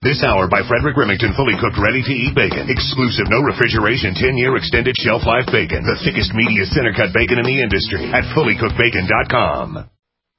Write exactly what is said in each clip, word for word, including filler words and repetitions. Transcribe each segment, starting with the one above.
This hour by Frederick Remington, fully cooked, ready-to-eat bacon. Exclusive, no refrigeration, ten-year extended shelf life bacon. The thickest, meatiest, center-cut bacon in the industry at fully cooked bacon dot com.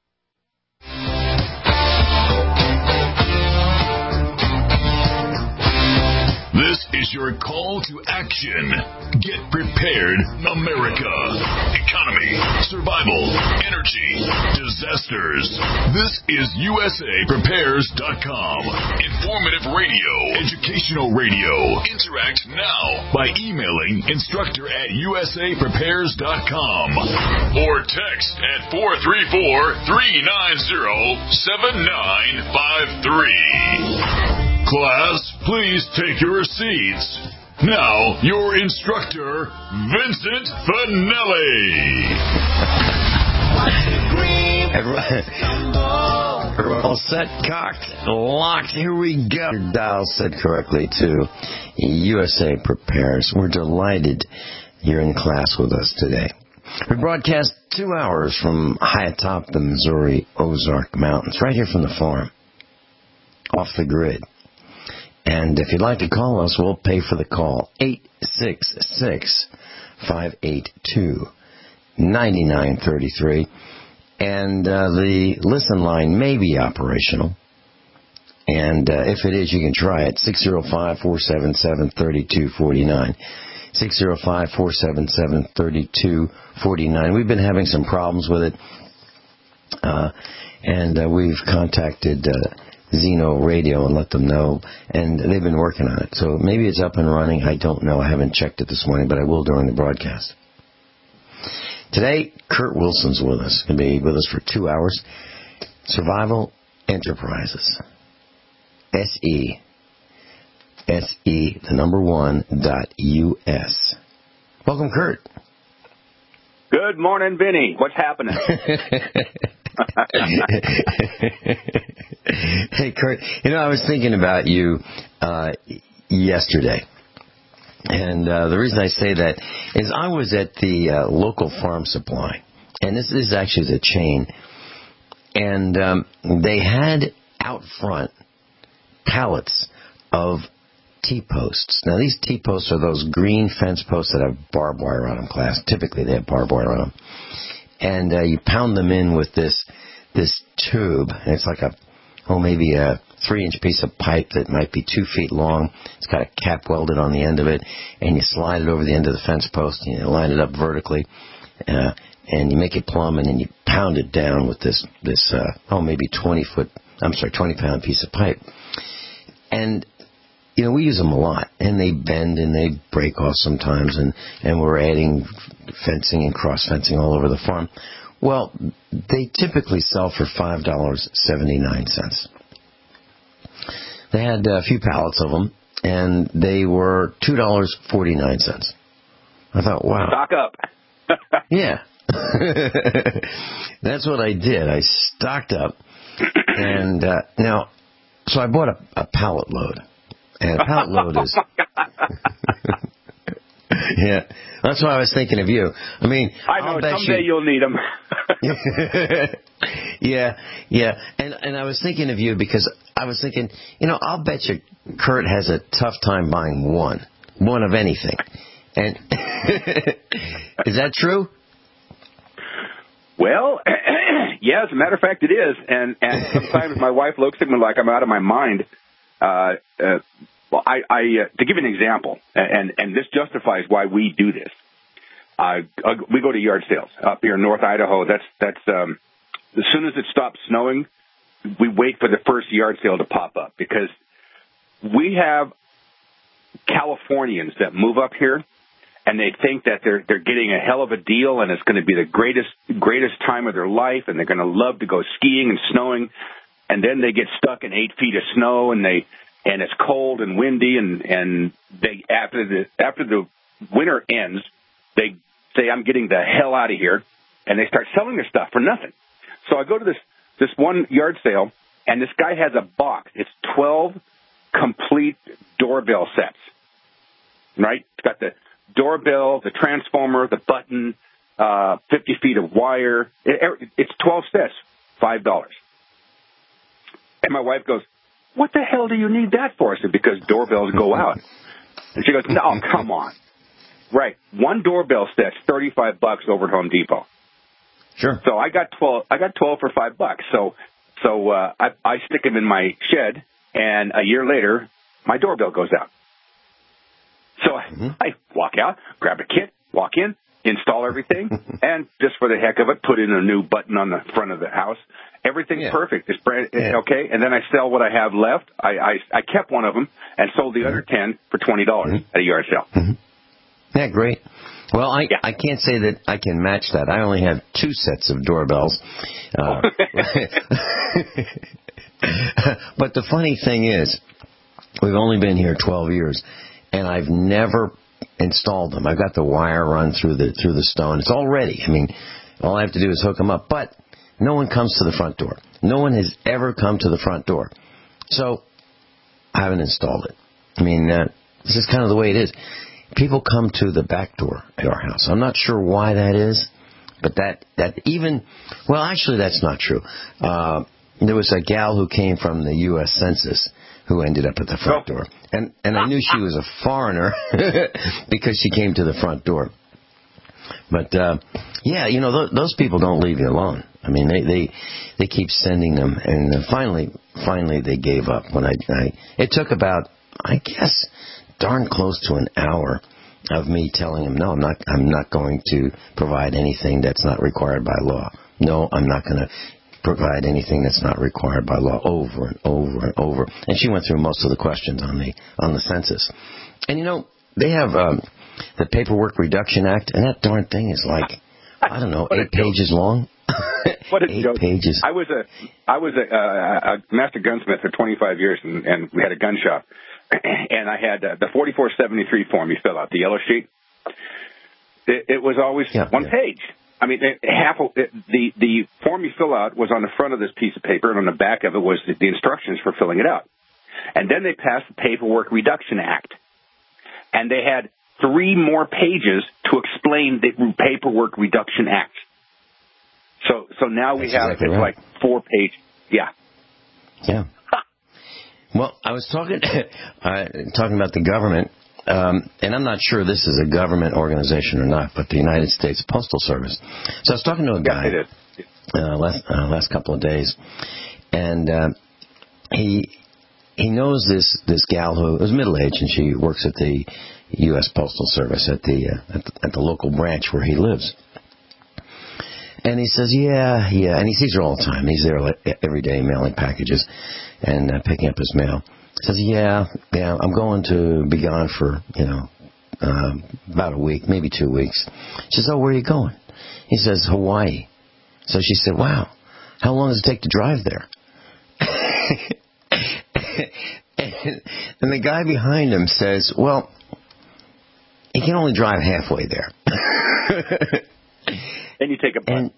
This is your call to action. Get prepared, America. Economy, survival, energy, disasters. This is U S A Prepares dot com. Informative radio, educational radio. Interact now by emailing instructor at U S A Prepares dot com or text at four three four, three nine zero, seven nine five three. Class, please take your seats. Now, your instructor, Vincent Finelli. Everyone all set, cocked, locked. Here we go. Your dial set correctly to U S A Prepares. We're delighted you're in class with us today. We broadcast two hours from high atop the Missouri Ozark Mountains, right here from the farm, off the grid. And if you'd like to call us, we'll pay for the call. eight six six, five eight two, nine nine three three. And uh, the listen line may be operational. And uh, if it is, you can try it. six oh five, four seven seven, three two four nine. six oh five, four seven seven, three two four nine. We've been having some problems with it. Uh, and uh, we've contacted... Uh, Zeno Radio and let them know, and they've been working on it. So maybe it's up and running. I don't know. I haven't checked it this morning, but I will during the broadcast. Today, Kurt Wilson's with us. He'll be with us for two hours. Survival Enterprises. S E. S E, the number one, dot U S. Welcome, Kurt. Good morning, Vinny. What's happening? Hey, Kurt, you know, I was thinking about you uh, yesterday. And uh, the reason I say that is I was at the uh, local farm supply. And this is actually the chain. And um, they had out front pallets of T-posts. Now, these T-posts are those green fence posts that have barbed wire on them, class. Typically, they have barbed wire on them. And uh, you pound them in with this this tube. And it's like a, oh, maybe a three-inch piece of pipe that might be two feet long. It's got a cap welded on the end of it. And you slide it over the end of the fence post, and you line it up vertically. Uh, and you make it plumb, and then you pound it down with this, this uh, oh, maybe twenty-foot, I'm sorry, twenty-pound piece of pipe. And you know, we use them a lot, and they bend and they break off sometimes, and, and we're adding fencing and cross-fencing all over the farm. Well, they typically sell for five dollars and seventy-nine cents. They had a few pallets of them, and they were two dollars and forty-nine cents. I thought, wow. Stock up. Yeah. That's what I did. I stocked up, and uh, now, so I bought a, a pallet load. And a pallet load is... Yeah, that's why I was thinking of you. I mean, I know, I'll bet someday you... you'll need them. yeah, yeah. And and I was thinking of you because I was thinking, you know, I'll bet you Kurt has a tough time buying one. One of anything. And is that true? Well, yeah, as a matter of fact, it is. And, and sometimes my wife looks at me like I'm out of my mind. Uh, uh, well, I, I uh, to give you an example, and, and this justifies why we do this. Uh, we go to yard sales up here in North Idaho. That's that's um, as soon as it stops snowing, we wait for the first yard sale to pop up because we have Californians that move up here, and they think that they're they're getting a hell of a deal, and it's going to be the greatest greatest time of their life, and they're going to love to go skiing and snowing. And then they get stuck in eight feet of snow, and they and it's cold and windy, and and they after the after the winter ends, they say, "I'm getting the hell out of here," and they start selling their stuff for nothing. So I go to this this one yard sale, and this guy has a box. It's twelve complete doorbell sets. Right? It's got the doorbell, the transformer, the button, uh, fifty feet of wire. It, it's twelve sets, five dollars. And my wife goes, what the hell do you need that for? I said, because doorbells go out. And she goes, no, come on. Right. One doorbell set's thirty-five bucks over at Home Depot. Sure. So I got twelve. I got twelve for five bucks. So, so uh, I, I stick them in my shed, and a year later, my doorbell goes out. So mm-hmm. I, I walk out, grab a kit, walk in, install everything, and just for the heck of it, put in a new button on the front of the house. Everything's yeah. perfect. It's brand yeah. okay. And then I sell what I have left. I, I, I kept one of them and sold the mm-hmm. other ten for twenty dollars mm-hmm. at a yard sale. Mm-hmm. Yeah, great. Well, I, yeah. I can't say that I can match that. I only have two sets of doorbells. Uh, but the funny thing is, we've only been here twelve years, and I've never installed them. I've got the wire run through the through the stone. It's all ready. I mean, all I have to do is hook them up. But no one comes to the front door. No one has ever come to the front door. So I haven't installed it. I mean, uh, this is kind of the way it is. People come to the back door at our house. I'm not sure why that is, but that, that even, well, actually, that's not true. Uh, there was a gal who came from the U S Census who ended up at the front door. And, and I knew she was a foreigner because she came to the front door. But, uh, yeah, you know, th- those people don't leave you alone. I mean, they, they, they keep sending them. And uh, finally, finally they gave up when I, I, it took about, I guess, darn close to an hour of me telling him, no, I'm not, I'm not going to provide anything that's not required by law. No, I'm not going to provide anything that's not required by law, over and over and over. And she went through most of the questions on the, on the census. And you know, they have, um, the Paperwork Reduction Act, and that darn thing is like, I don't know, eight pages long. What a eight joke. pages. I was a, I was a, a, a master gunsmith for twenty-five years, and, and we had a gun shop. And I had uh, the forty-four seventy-three form you fill out, the yellow sheet. It, it was always yeah, one yeah. page. I mean, it, half of it, the the form you fill out was on the front of this piece of paper, and on the back of it was the, the instructions for filling it out. And then they passed the Paperwork Reduction Act, and they had three more pages to explain the Paperwork Reduction Act. So, so now we That's have exactly it's right. like four pages. Yeah. Yeah. Well, I was talking uh, talking about the government, um, and I'm not sure this is a government organization or not, but the United States Postal Service. So I was talking to a guy yeah, uh, last uh, last couple of days, and uh, he he knows this this gal who is middle aged, and she works at the U S Postal Service at the, uh, at the at the local branch where he lives. And he says, yeah, yeah, and he sees her all the time. He's there every day mailing packages and uh, picking up his mail. He says, yeah, yeah, I'm going to be gone for, you know, uh, about a week, maybe two weeks. She says, oh, where are you going? He says, Hawaii. So she said, wow, how long does it take to drive there? and, and the guy behind him says, well, he can only drive halfway there. Then you take a bus. And,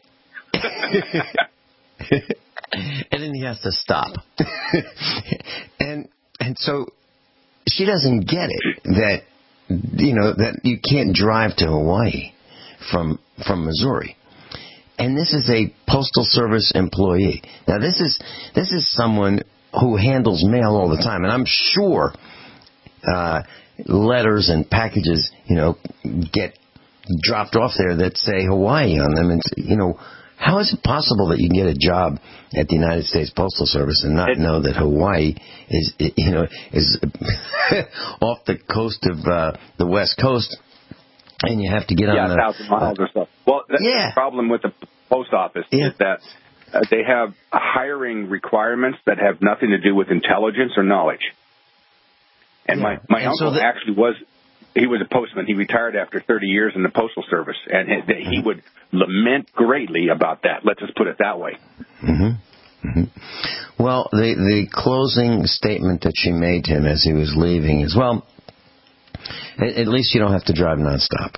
and then he has to stop. and and so she doesn't get it that, you know, that you can't drive to Hawaii from from Missouri. And this is a Postal Service employee. Now this is this is someone who handles mail all the time, and I'm sure uh, letters and packages, you know, get dropped off there that say Hawaii on them. And, you know, how is it possible that you can get a job at the United States Postal Service and not know that Hawaii is, you know, is off the coast of uh, the West Coast, and you have to get yeah, on the... Yeah, one thousand miles uh, or so. Well, that's yeah. the problem with the post office yeah. is that uh, they have hiring requirements that have nothing to do with intelligence or knowledge. And yeah. my, my and uncle so the, actually was... He was a postman. He retired after thirty years in the Postal Service, and he would lament greatly about that. Let's just put it that way. Mm-hmm. Mm-hmm. Well, the the closing statement that she made to him as he was leaving is, well, at, at least you don't have to drive nonstop.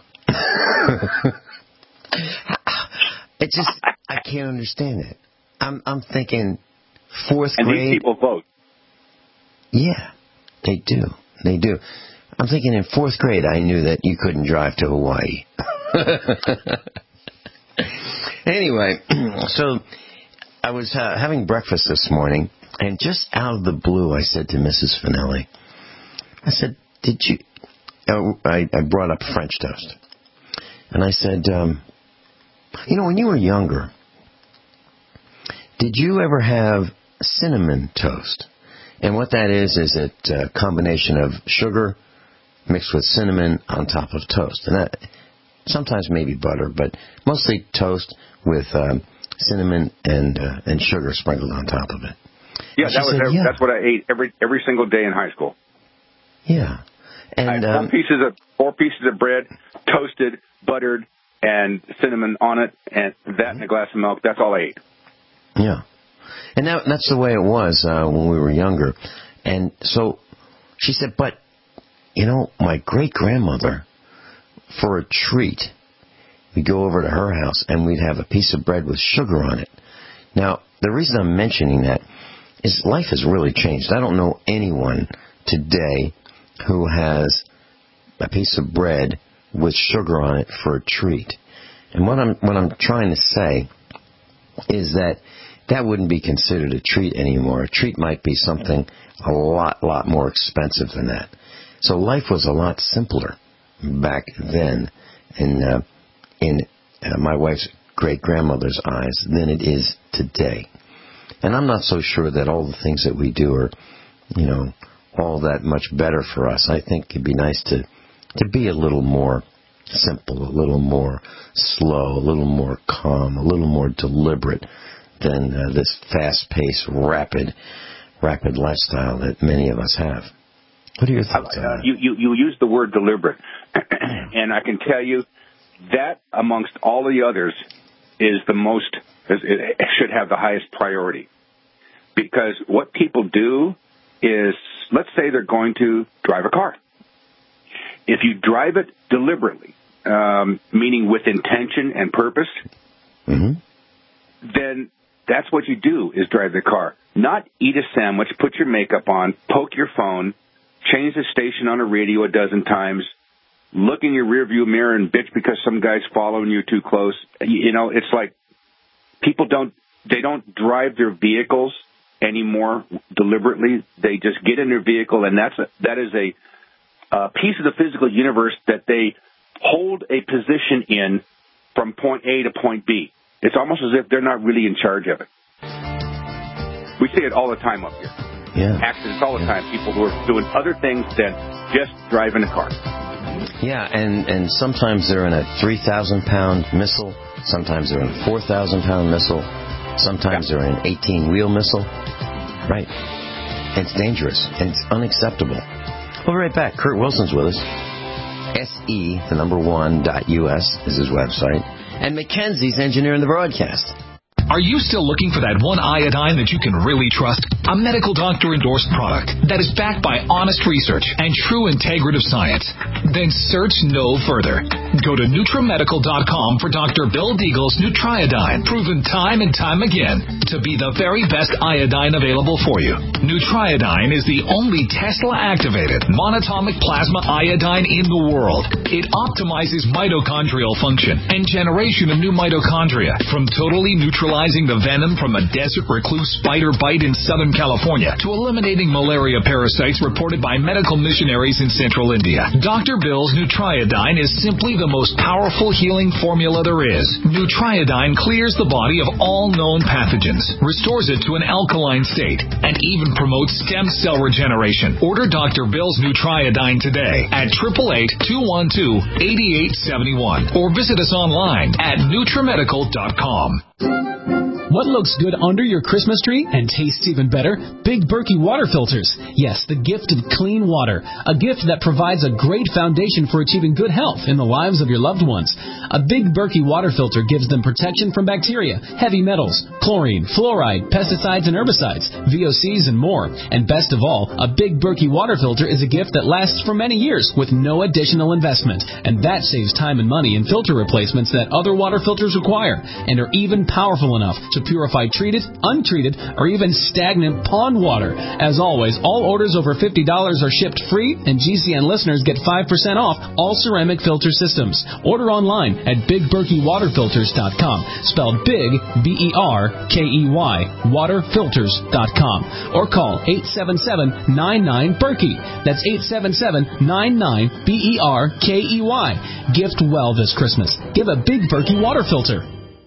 It just, I can't understand it. I'm I'm thinking fourth and grade. And these people vote. Yeah, they do. They do. I'm thinking in fourth grade I knew that you couldn't drive to Hawaii. Anyway, so I was uh, having breakfast this morning, and just out of the blue, I said to Missus Finelli, I said, did you... Uh, I, I brought up French toast. And I said, um, you know, when you were younger, did you ever have cinnamon toast? And what that is, is a uh, combination of sugar mixed with cinnamon on top of toast. And that sometimes maybe butter, but mostly toast with um, cinnamon and uh, and sugar sprinkled on top of it. Yeah, that was said, every, yeah. that's what I ate every every single day in high school. Yeah. And I had four um, pieces of four pieces of bread, toasted, buttered, and cinnamon on it, and that and a glass of milk. That's all I ate. Yeah. And that, that's the way it was uh, when we were younger. And so she said, but, you know, my great-grandmother, for a treat, we'd go over to her house and we'd have a piece of bread with sugar on it. Now, the reason I'm mentioning that is life has really changed. I don't know anyone today who has a piece of bread with sugar on it for a treat. And what I'm what I'm trying to say is that that wouldn't be considered a treat anymore. A treat might be something a lot, lot more expensive than that. So life was a lot simpler back then in, uh, in uh, my wife's great-grandmother's eyes than it is today. And I'm not so sure that all the things that we do are, you know, all that much better for us. I think it'd be nice to, to be a little more simple, a little more slow, a little more calm, a little more deliberate than uh, this fast-paced, rapid, rapid lifestyle that many of us have. What are your thoughts on uh, that? You, you, you use the word deliberate, and I can tell you that amongst all the others is the most, it should have the highest priority. Because what people do is, let's say they're going to drive a car. If you drive it deliberately, um, meaning with intention and purpose, mm-hmm. then that's what you do, is drive the car. Not eat a sandwich, put your makeup on, poke your phone, change the station on a radio a dozen times, look in your rearview mirror and bitch because some guy's following you too close. You know, it's like people don't, they don't drive their vehicles anymore deliberately. They just get in their vehicle, and that's a, that is a, a piece of the physical universe that they hold a position in from point A to point B. It's almost as if they're not really in charge of it. We see it all the time up here. Yeah. Accidents all the time. People who are doing other things than just driving a car. Yeah, and, and sometimes they're in a three thousand pound missile. Sometimes they're in a four thousand pound missile. Sometimes yeah. they're in an eighteen-wheel missile. Right. And it's dangerous. And it's unacceptable. We'll be right back. Kurt Wilson's with us. S E, the number one, dot U S is his website. And Mackenzie's engineering the broadcast. Are you still looking for that one iodine that you can really trust? A medical doctor-endorsed product that is backed by honest research and true integrative science? Then search no further. Go to Nutramedical dot com for Doctor Bill Deagle's Nutriodine, proven time and time again to be the very best iodine available for you. Nutriodine is the only Tesla-activated monatomic plasma iodine in the world. It optimizes mitochondrial function and generation of new mitochondria from totally neutralizing the venom from a desert recluse spider bite in Southern California to eliminating malaria parasites reported by medical missionaries in central India. Doctor Bill's Nutriodine is simply the most powerful healing formula there is. Nutriodine clears the body of all known pathogens, restores it to an alkaline state, and even promotes stem cell regeneration. Order Doctor Bill's Nutriodine today at eight eight eight, two one two, eight eight seven one or visit us online at Nutramedical dot com. What looks good under your Christmas tree and tastes even better? Big Berkey water filters. Yes, the gift of clean water. A gift that provides a great foundation for achieving good health in the lives of your loved ones. A Big Berkey water filter gives them protection from bacteria, heavy metals, chlorine, fluoride, pesticides and herbicides, V O Cs and more. And best of all, a Big Berkey water filter is a gift that lasts for many years with no additional investment. And that saves time and money in filter replacements that other water filters require and are even powerful enough to purify treated, untreated, or even stagnant and pond water. As always, all orders over fifty dollars are shipped free, and G C N listeners get five percent off all ceramic filter systems. Order online at big berkey water filters dot com, spelled big, B E R K E Y, water filters dot com, or call eight seven seven, nine nine, Berkey. That's eight seven seven, nine nine, B E R K E Y. Gift well this Christmas. Give a Big Berkey water filter.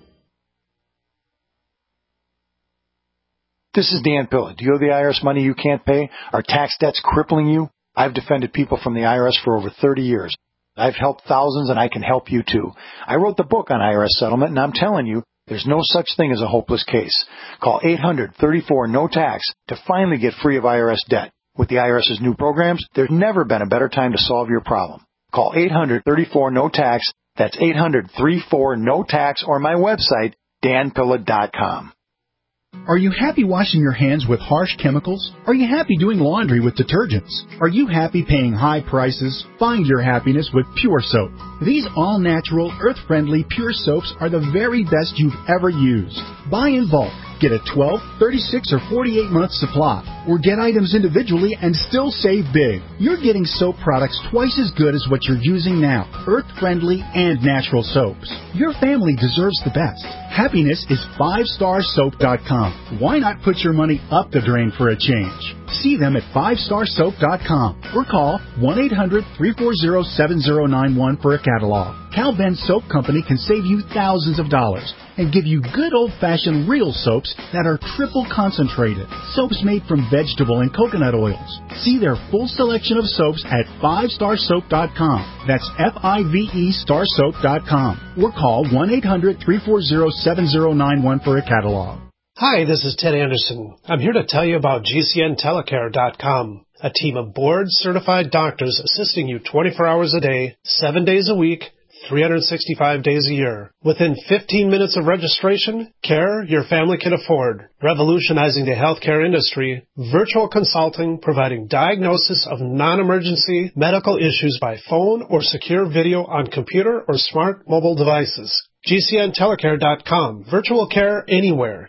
This is Dan Pilla. Do you owe the I R S money you can't pay? Are tax debts crippling you? I've defended people from the I R S for over thirty years. I've helped thousands, and I can help you too. I wrote the book on I R S settlement, and I'm telling you, there's no such thing as a hopeless case. Call eight hundred, thirty-four, no tax to finally get free of I R S debt. With the IRS's new programs, there's never been a better time to solve your problem. Call eight hundred, thirty-four, no tax. That's eight hundred, thirty-four, no tax, or my website, dan pilla dot com. Are you happy washing your hands with harsh chemicals? Are you happy doing laundry with detergents? Are you happy paying high prices? Find your happiness with Pure Soap. These all-natural, earth-friendly Pure Soaps are the very best you've ever used. Buy in bulk. Get a twelve, thirty-six, or forty-eight month supply, or get items individually and still save big. You're getting soap products twice as good as what you're using now, earth-friendly and natural soaps. Your family deserves the best. Happiness is five star soap dot com. Why not put your money up the drain for a change? See them at five star soap dot com or call one eight hundred, three four zero, seven zero nine one for a catalog. Cal Ben Soap Company can save you thousands of dollars and give you good old-fashioned real soaps that are triple concentrated. Soaps made from vegetable and coconut oils. See their full selection of soaps at five star soap dot com. That's F I V E star soap dot com. Or call one eight hundred, three four zero, seven zero nine one for a catalog. Hi, this is Ted Anderson. I'm here to tell you about G C N telecare dot com, a team of board-certified doctors assisting you twenty-four hours a day, seven days a week, three hundred sixty-five days a year. Within fifteen minutes of registration, care your family can afford. Revolutionizing the healthcare industry, virtual consulting providing diagnosis of non-emergency medical issues by phone or secure video on computer or smart mobile devices. G C N telecare dot com. Virtual care anywhere.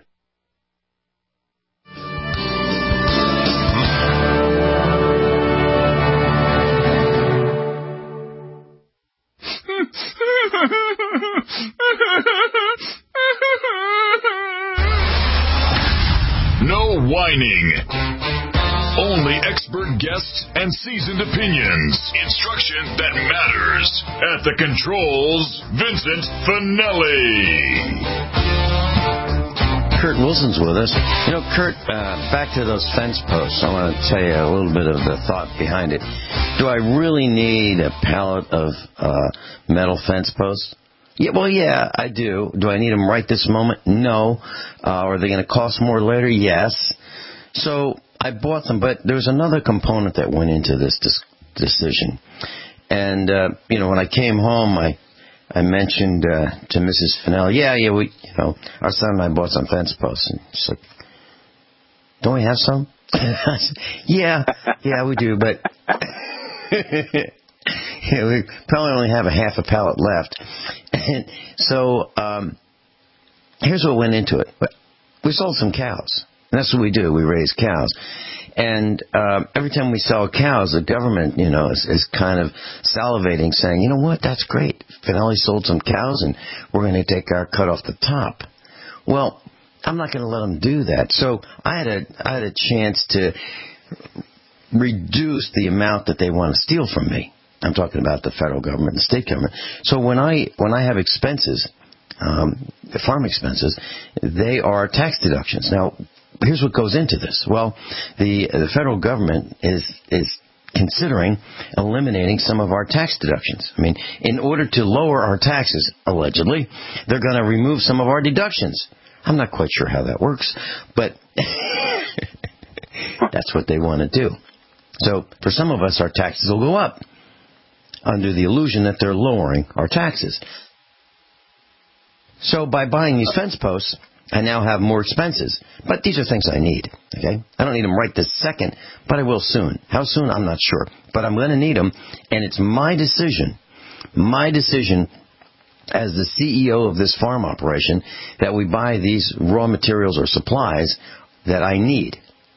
No whining. Only expert guests and seasoned opinions. Instruction that matters. At the controls, Vincent Finelli. Kurt Wilson's with us. You know, Kurt, uh, back to those fence posts. I want to tell you a little bit of the thought behind it. Do I really need a pallet of uh, metal fence posts? Yeah, well, yeah, I do. Do I need them right this moment? No. Uh, are they going to cost more later? Yes. So I bought them, but there's another component that went into this dis- decision. And, uh, you know, when I came home, I I mentioned uh, to Missus Finelli, yeah, yeah, we, you know, our son and I bought some fence posts. And she's like, don't we have some? I said, yeah, yeah, we do, but yeah, we probably only have a half a pallet left. And so um, here's what went into it. We sold some cows. And that's what we do. We raise cows. And uh, every time we sell cows, the government, you know, is, is kind of salivating, saying, you know what, that's great. Finelli sold some cows, and we're going to take our cut off the top. Well, I'm not going to let them do that. So I had a I had a chance to reduce the amount that they want to steal from me. I'm talking about the federal government and the state government. So when I when I have expenses, um, the farm expenses, they are tax deductions. Now, here's what goes into this. Well, the the federal government is is considering eliminating some of our tax deductions. I mean, in order to lower our taxes, allegedly, they're going to remove some of our deductions. I'm not quite sure how that works, but that's what they want to do. So for some of us, our taxes will go up under the illusion that they're lowering our taxes. So by buying these fence posts, I now have more expenses. But these are things I need, okay? I don't need them right this second, but I will soon. How soon, I'm not sure. But I'm going to need them, and it's my decision, my decision as the C E O of this farm operation that we buy these raw materials or supplies that I need.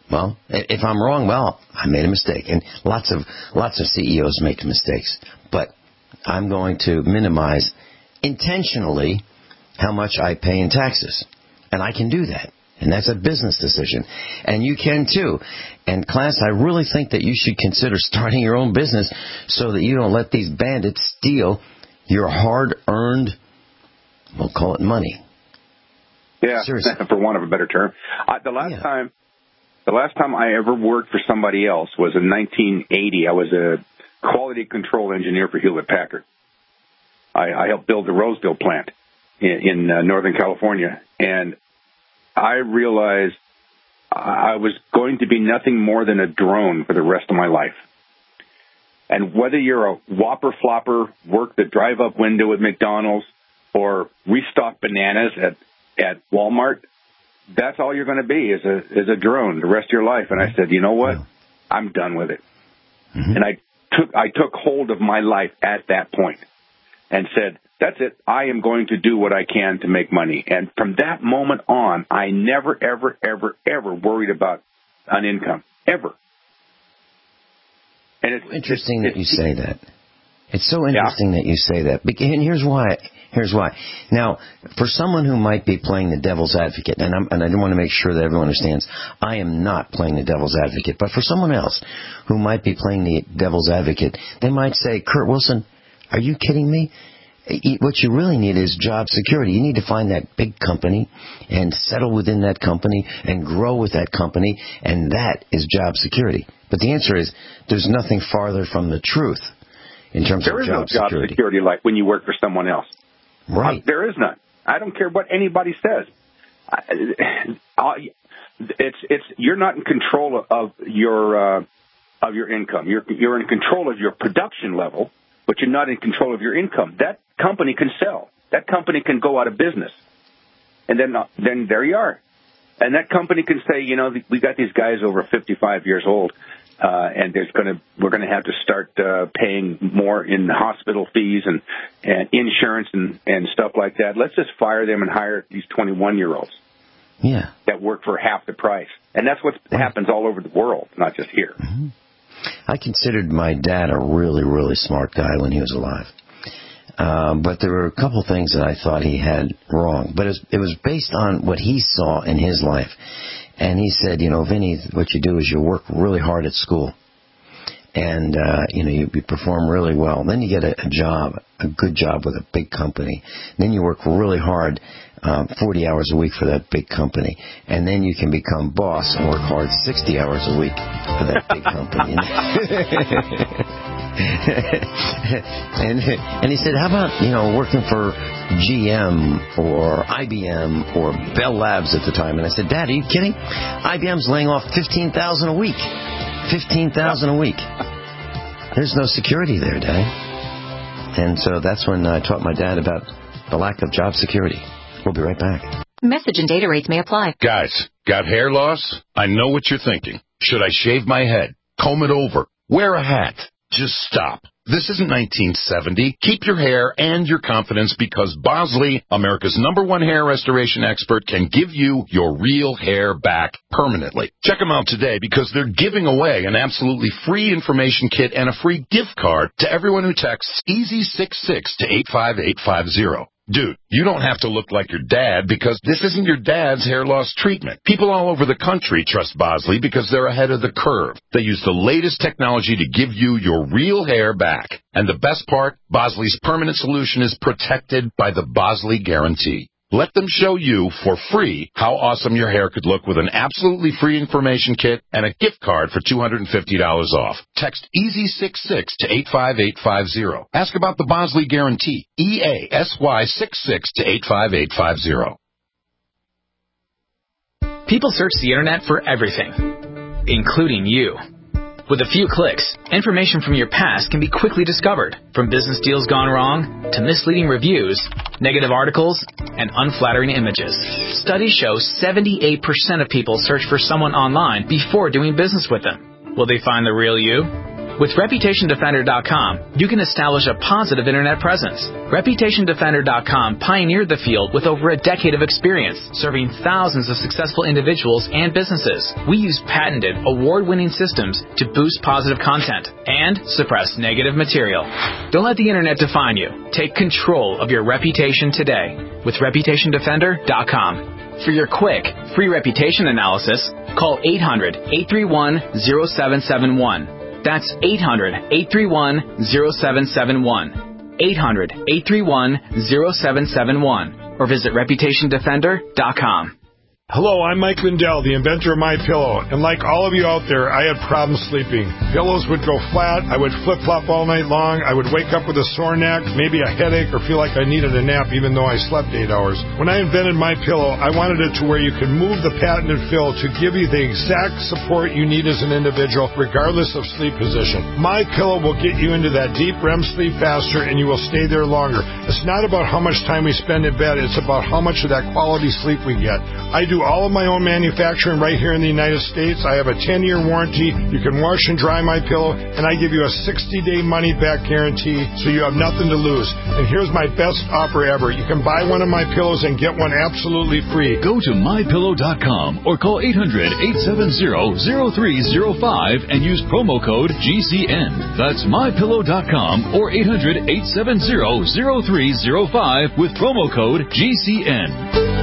Well, if I'm wrong, well, I made a mistake. And lots of lots of C E Os make mistakes. But I'm going to minimize intentionally how much I pay in taxes. And I can do that. And that's a business decision. And you can too. And class, I really think that you should consider starting your own business so that you don't let these bandits steal your hard-earned, we'll call it money. Yeah, seriously. For want of a better term. Uh, the last yeah. time, the last time I ever worked for somebody else was in nineteen eighty. I was a quality control engineer for Hewlett-Packard. I, I helped build the Roseville plant in, in uh, Northern California, and I realized I was going to be nothing more than a drone for the rest of my life. And whether you're a whopper flopper, work the drive-up window at McDonald's, or restock bananas at, at Walmart, that's all you're going to be is a is a drone the rest of your life. And I said, you know what? I'm done with it. Mm-hmm. And I took I took hold of my life at that point and said, that's it. I am going to do what I can to make money. And from that moment on, I never, ever, ever, ever worried about an income. Ever. And it's interesting it's, that you say that. It's so interesting yeah. that you say that. And here's why. Here's why. Now, for someone who might be playing the devil's advocate, and, I'm, and I want to make sure that everyone understands, I am not playing the devil's advocate. But for someone else who might be playing the devil's advocate, they might say, Kurt Wilson, are you kidding me? What you really need is job security. You need to find that big company and settle within that company and grow with that company, and that is job security. But the answer is there's nothing farther from the truth in terms there of job security. There is no job security like when you work for someone else. Right. Uh, there is none. I don't care what anybody says. I, I, it's it's you're not in control of your uh, of your income. You're you're in control of your production level, but you're not in control of your income. That company can sell. That company can go out of business, and then uh, then there you are. And that company can say, you know, we got these guys over fifty-five years old, uh, and there's going to we're going to have to start uh, paying more in hospital fees and, and insurance and, and stuff like that. Let's just fire them and hire these twenty-one-year-olds. Yeah, that work for half the price, and that's what right. happens all over the world, not just here. Mm-hmm. I considered my dad a really, really smart guy when he was alive. Um, but there were a couple things that I thought he had wrong. But it was, it was based on what he saw in his life. And he said, you know, Vinny, what you do is you work really hard at school. And, uh, you know, you, you perform really well. Then you get a, a job, a good job with a big company. Then you work really hard, um, forty hours a week for that big company. And then you can become boss and work hard sixty hours a week for that big company. and and he said, how about, you know, working for G M or I B M or Bell Labs at the time? And I said, Dad, are you kidding? I B M's laying off fifteen thousand a week. fifteen thousand a week. There's no security there, Dad. And so that's when I taught my dad about the lack of job security. We'll be right back. Message and data rates may apply. Guys, got hair loss? I know what you're thinking. Should I shave my head? Comb it over? Wear a hat? Just stop. This isn't nineteen seventy. Keep your hair and your confidence because Bosley, America's number one hair restoration expert, can give you your real hair back permanently. Check them out today because they're giving away an absolutely free information kit and a free gift card to everyone who texts easy sixty-six to eight five eight five zero. Dude, you don't have to look like your dad because this isn't your dad's hair loss treatment. People all over the country trust Bosley because they're ahead of the curve. They use the latest technology to give you your real hair back. And the best part, Bosley's permanent solution is protected by the Bosley Guarantee. Let them show you for free how awesome your hair could look with an absolutely free information kit and a gift card for two hundred fifty dollars off. Text easy sixty-six to eight five eight five zero. Ask about the Bosley Guarantee. E A S Y sixty-six to eight five eight five zero. People search the internet for everything, including you. With a few clicks, information from your past can be quickly discovered, from business deals gone wrong to misleading reviews, negative articles, and unflattering images. Studies show seventy-eight percent of people search for someone online before doing business with them. Will they find the real you? With Reputation Defender dot com, you can establish a positive internet presence. Reputation Defender dot com pioneered the field with over a decade of experience, serving thousands of successful individuals and businesses. We use patented, award-winning systems to boost positive content and suppress negative material. Don't let the internet define you. Take control of your reputation today with Reputation Defender dot com. For your quick, free reputation analysis, call eight hundred, eight three one, zero seven seven one. That's eight hundred, eight three one, zero seven seven one. eight hundred, eight three one, zero seven seven one. Or visit Reputation Defender dot com. Hello, I'm Mike Lindell, the inventor of MyPillow, and like all of you out there, I had problems sleeping. Pillows would go flat, I would flip-flop all night long, I would wake up with a sore neck, maybe a headache, or feel like I needed a nap even though I slept eight hours. When I invented MyPillow, I wanted it to where you can move the patented fill to give you the exact support you need as an individual, regardless of sleep position. MyPillow will get you into that deep R E M sleep faster, and you will stay there longer. It's not about how much time we spend in bed, it's about how much of that quality sleep we get. I do all of my own manufacturing right here in the United States. I have a ten-year warranty. You can wash and dry my pillow, and I give you a sixty-day money-back guarantee, so you have nothing to lose. And here's my best offer ever. You can buy one of my pillows and get one absolutely free. Go to My Pillow dot com or call eight hundred, eight seven zero, zero three zero five and use promo code G C N. That's My Pillow dot com or eight hundred, eight seven zero, zero three zero five with promo code G C N.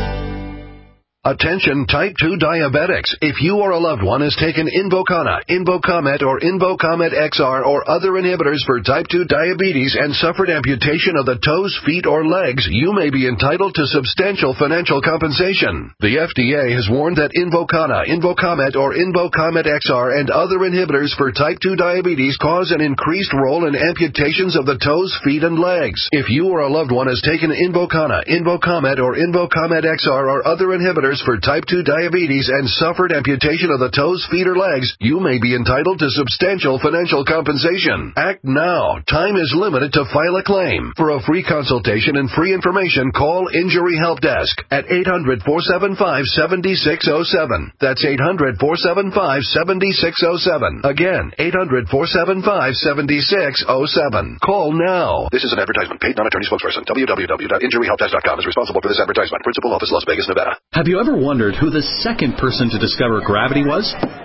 Attention type two diabetics. If you or a loved one has taken Invokana, Invokamet, or Invokamet X R or other inhibitors for type two diabetes and suffered amputation of the toes, feet, or legs, you may be entitled to substantial financial compensation. The F D A has warned that Invokana, Invokamet, or Invokamet X R and other inhibitors for type two diabetes cause an increased role in amputations of the toes, feet, and legs. If you or a loved one has taken Invokana, Invokamet, or Invokamet X R or other inhibitors for type two diabetes and suffered amputation of the toes, feet, or legs, you may be entitled to substantial financial compensation. Act now. Time is limited to file a claim. For a free consultation and free information, call Injury Help Desk at eight hundred, four seven five, seven six zero seven. That's eight hundred, four seven five, seven six zero seven. Again, eight hundred, four seven five, seven six zero seven. Call now. This is an advertisement. Paid non-attorney spokesperson. w w w dot injury help desk dot com is responsible for this advertisement. Principal office, Las Vegas, Nevada. Have you ever wondered who the second person to discover gravity was?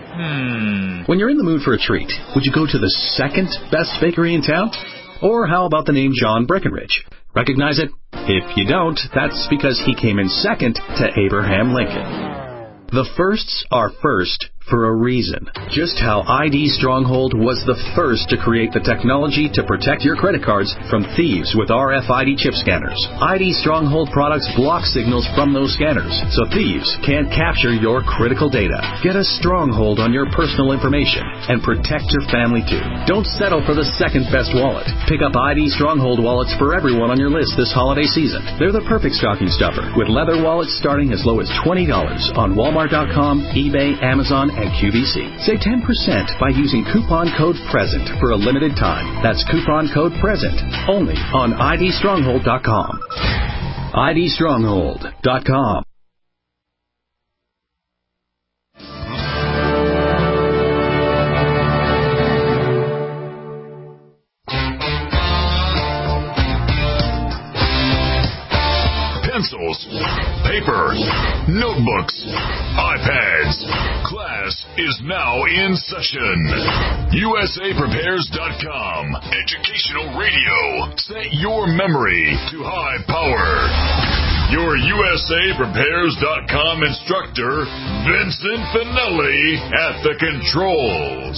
Hmm. When you're in the mood for a treat, would you go to the second best bakery in town? Or how about the name John Breckenridge? Recognize it? If you don't, that's because he came in second to Abraham Lincoln. The firsts are first for a reason. Just how I D Stronghold was the first to create the technology to protect your credit cards from thieves with R F I D chip scanners. I D Stronghold products block signals from those scanners, so thieves can't capture your critical data. Get a stronghold on your personal information and protect your family too. Don't settle for the second best wallet. Pick up I D Stronghold wallets for everyone on your list this holiday season. They're the perfect stocking stuffer, with leather wallets starting as low as twenty dollars on Walmart dot com, eBay, Amazon, and Q V C. Save ten percent by using coupon code PRESENT for a limited time. That's coupon code PRESENT only on I D stronghold dot com. I D stronghold dot com. Pencils, paper, notebooks, iPads. Class is now in session. U S A Prepares dot com. Educational radio. Set your memory to high power. Your U S A Prepares dot com instructor, Vincent Finelli, at the controls.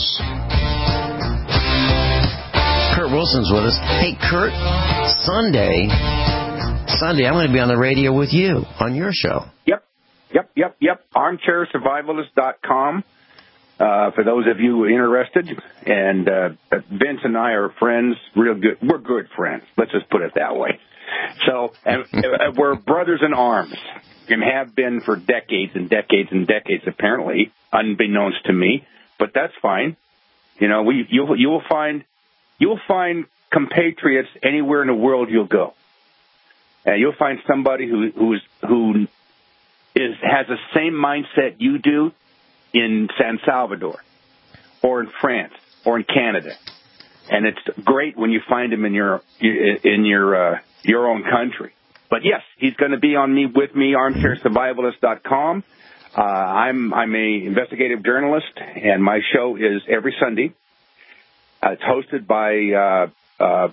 Kurt Wilson's with us. Hey, Kurt, Sunday... Sunday, I'm going to be on the radio with you on your show. Yep, yep, yep, yep. armchair survivalist dot com uh, for those of you interested. And uh, Vince and I are friends, real good. We're good friends. Let's just put it that way. So and, uh, we're brothers in arms and have been for decades and decades and decades, apparently, unbeknownst to me. But that's fine. You know, we you'll you will find you'll find compatriots anywhere in the world you'll go. Uh, you'll find somebody who who's, who is has the same mindset you do in San Salvador, or in France, or in Canada, and it's great when you find him in your in your uh, your own country. But yes, he's going to be on me with me, armchair survivalist dot com. Uh, I'm I'm a investigative journalist, and my show is every Sunday. Uh, it's hosted by uh, uh,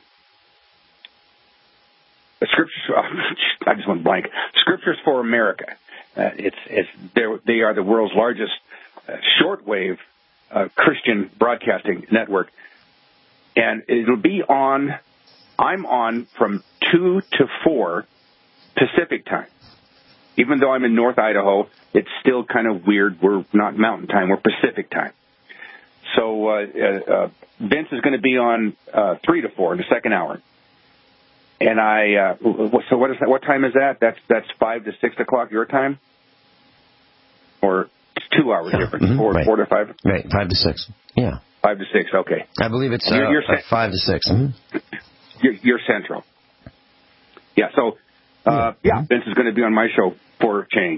Scriptures. I just went blank. Scriptures for America. Uh, it's it's they are the world's largest uh, shortwave uh, Christian broadcasting network, and it'll be on. I'm on from two to four Pacific time. Even though I'm in North Idaho, it's still kind of weird. We're not Mountain Time. We're Pacific time. So uh, uh, Vince is going to be on uh, three to four in the second hour. And I, uh, so what is that? What time is that? That's that's five to six o'clock your time, or it's two hours yeah. difference, Mm-hmm. four, right. four to five. Right, five to six. Yeah, five to six. Okay. I believe it's you're, uh, you're uh, five to six. Mm-hmm. You're, you're central. Yeah. So, uh, yeah, Vince is going to be on my show for a change,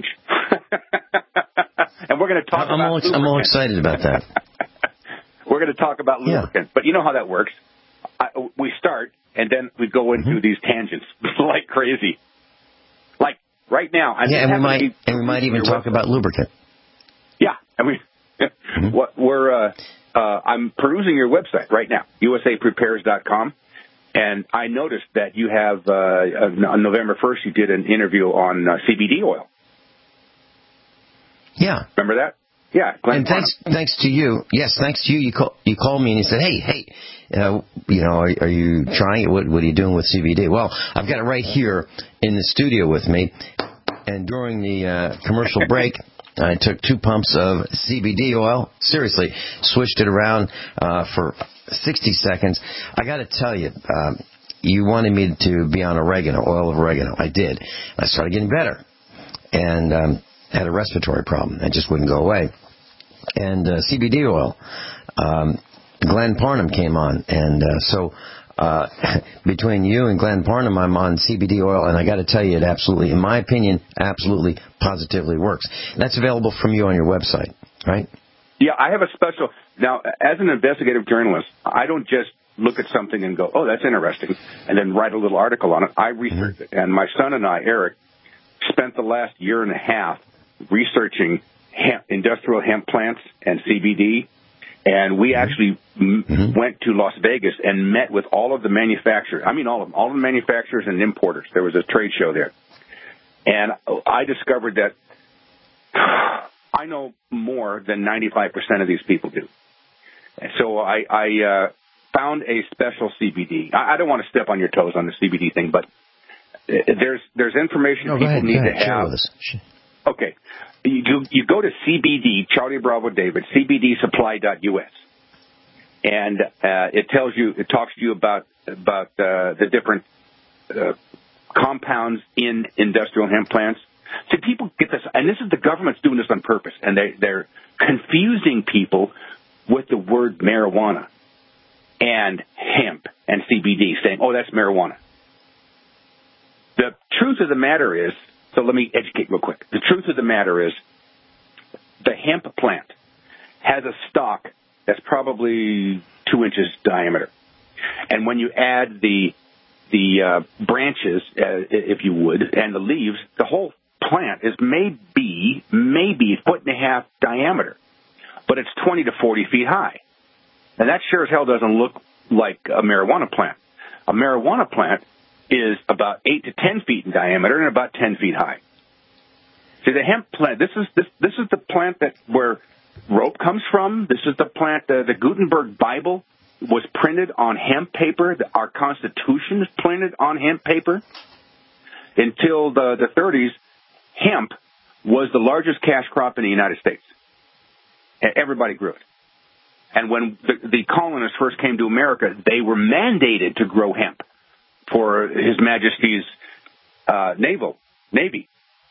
and we're going to talk I'm about. All ex- I'm all excited about that. We're going to talk about lubricant, yeah. But you know how that works. I, we start. And then we go into mm-hmm. these tangents like crazy. Like right now. I yeah, and we might and we might even talk website. about lubricant. Yeah, and we mm-hmm. what we're uh, uh, I'm perusing your website right now, U S A prepares dot com, and I noticed that you have uh, on November first you did an interview on uh, C B D oil. Yeah, remember that? Yeah, Glenn and thanks, thanks to you. Yes, thanks to you. You call, you called me and you said, "Hey, hey, uh, you know, are, are you trying it? What, what are you doing with C B D?" Well, I've got it right here in the studio with me. And during the uh, commercial break, I took two pumps of C B D oil. Seriously, switched it around uh, for sixty seconds. I got to tell you, um, you wanted me to be on oregano, oil of oregano. I did. I started getting better, and um, had a respiratory problem. It just wouldn't go away. And uh, C B D oil, um, Glenn Parnham came on, and uh, so uh, between you and Glenn Parnham, I'm on C B D oil, and I got to tell you, it absolutely, in my opinion, absolutely, positively works. That's available from you on your website, right? Yeah, I have a special. Now, as an investigative journalist, I don't just look at something and go, oh, that's interesting, and then write a little article on it. I research mm-hmm. it, and my son and I, Eric, spent the last year and a half researching hemp, industrial hemp plants and C B D, and we actually mm-hmm. m- went to Las Vegas and met with all of the manufacturers. I mean, all of them, all of the manufacturers and importers. There was a trade show there, and I discovered that I know more than ninety-five percent of these people do. And so I, I uh, found a special C B D. I, I don't want to step on your toes on the C B D thing, but there's there's information no, people ahead, need to have. Okay. You, you go to C B D, Charlie Bravo David, C B D supply dot U S, and uh, it tells you, it talks to you about about uh, the different uh, compounds in industrial hemp plants. See, people get this, and this is the government's doing this on purpose, and they, they're confusing people with the word marijuana and hemp and C B D, saying, oh, that's marijuana. The truth of the matter is, so let me educate real quick. The truth of the matter is the hemp plant has a stalk that's probably two inches diameter. And when you add the the uh, branches, uh, if you would, and the leaves, the whole plant is maybe, maybe a foot and a half diameter. But it's twenty to forty feet high. And that sure as hell doesn't look like a marijuana plant. A marijuana plant is about eight to ten feet in diameter and about ten feet high. See, the hemp plant, this is this this is the plant that where rope comes from. This is the plant, uh, the Gutenberg Bible was printed on hemp paper. The, our Constitution is printed on hemp paper. Until the, the thirties, hemp was the largest cash crop in the United States. Everybody grew it. And when the, the colonists first came to America, they were mandated to grow hemp for His Majesty's uh, naval navy.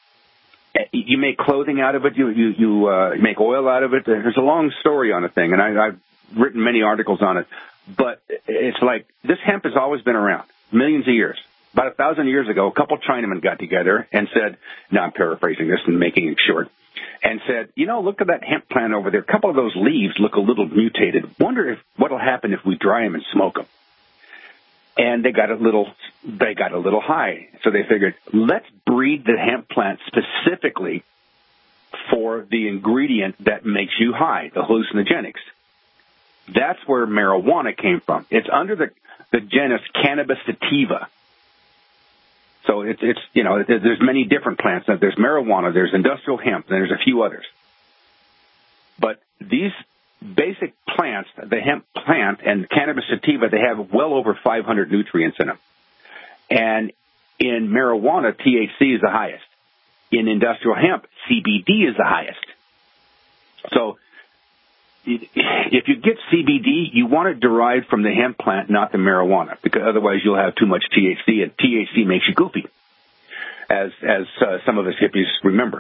You make clothing out of it. You you, you uh, make oil out of it. There's a long story on the thing, and I, I've written many articles on it. But it's like this hemp has always been around, millions of years. About a thousand years ago, a couple Chinamen got together and said, now I'm paraphrasing this and making it short, and said, you know, look at that hemp plant over there. A couple of those leaves look a little mutated. Wonder if what'll happen if we dry them and smoke them. And they got a little, they got a little high. So they figured, let's breed the hemp plant specifically for the ingredient that makes you high, the hallucinogenics. That's where marijuana came from. It's under the, the genus Cannabis sativa. So it's, it's, you know, there's many different plants. There's marijuana, there's industrial hemp, and there's a few others. But these basic plants, the hemp plant and Cannabis sativa, they have well over five hundred nutrients in them. And in marijuana, T H C is the highest. In industrial hemp, C B D is the highest. So if you get C B D, you want it derived from the hemp plant, not the marijuana, because otherwise you'll have too much T H C, and T H C makes you goofy, as as uh, some of us hippies remember.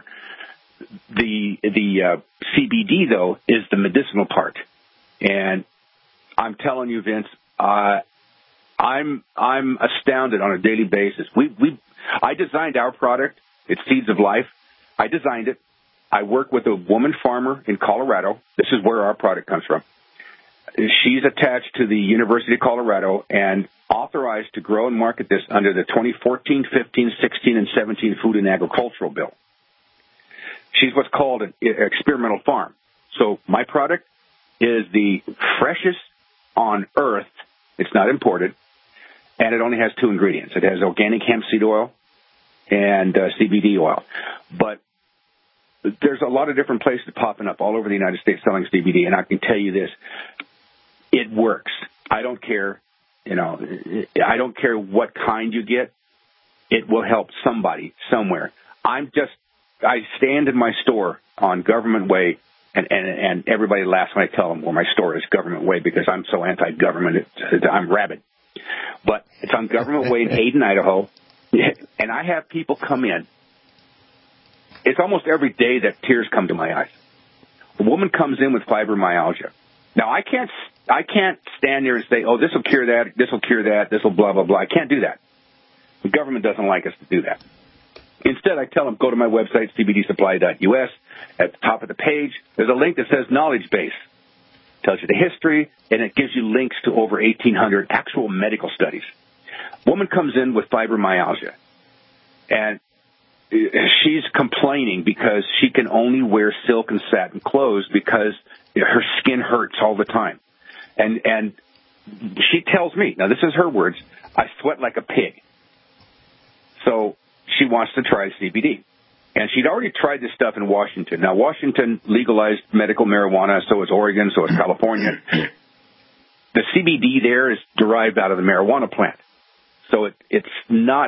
The the uh, C B D, though, is the medicinal part, and I'm telling you, Vince, uh, I'm I'm astounded on a daily basis. We we I designed our product. It's Seeds of Life. I designed it. I work with a woman farmer in Colorado. This is where our product comes from. She's attached to the University of Colorado and authorized to grow and market this under the twenty fourteen, fifteen, sixteen, and seventeen Food and Agricultural Bill. She's what's called an experimental farm. So my product is the freshest on earth. It's not imported. And it only has two ingredients. It has organic hemp seed oil and uh, C B D oil. But there's a lot of different places popping up all over the United States selling C B D. And I can tell you this, it works. I don't care, you know, I don't care what kind you get. It will help somebody somewhere. I'm just, I stand in my store on Government Way, and, and, and everybody laughs when I tell them where my store is, Government Way, because I'm so anti-government. It's, I'm rabid. But it's on Government Way in Hayden, Idaho, and I have people come in. It's almost every day that tears come to my eyes. A woman comes in with fibromyalgia. Now, I can't I can't stand there and say, oh, this will cure that, this will cure that, this will blah, blah, blah. I can't do that. The government doesn't like us to do that. Instead, I tell them, go to my website, c b d supply dot u s. At the top of the page, there's a link that says Knowledge Base. It tells you the history, and it gives you links to over eighteen hundred actual medical studies. Woman comes in with fibromyalgia, and she's complaining because she can only wear silk and satin clothes because her skin hurts all the time. And and she tells me, now this is her words, I sweat like a pig. So she wants to try C B D. And she'd already tried this stuff in Washington. Now, Washington legalized medical marijuana, so is Oregon, so is California. The C B D there is derived out of the marijuana plant. So it, it's not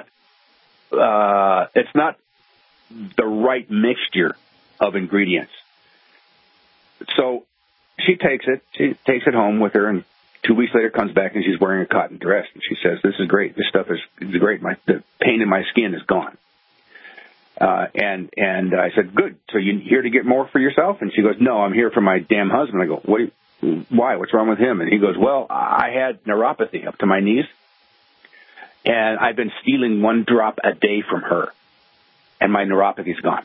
uh, it's not the right mixture of ingredients. So she takes it, she takes it home with her, and two weeks later comes back and she's wearing a cotton dress. And she says, this is great. This stuff is, is great. My, the pain in my skin is gone. Uh, and, and I said, good. So you here to get more for yourself? And she goes, no, I'm here for my damn husband. I go, what? Do you, why? What's wrong with him? And he goes, well, I had neuropathy up to my knees, and I've been stealing one drop a day from her, and my neuropathy's gone.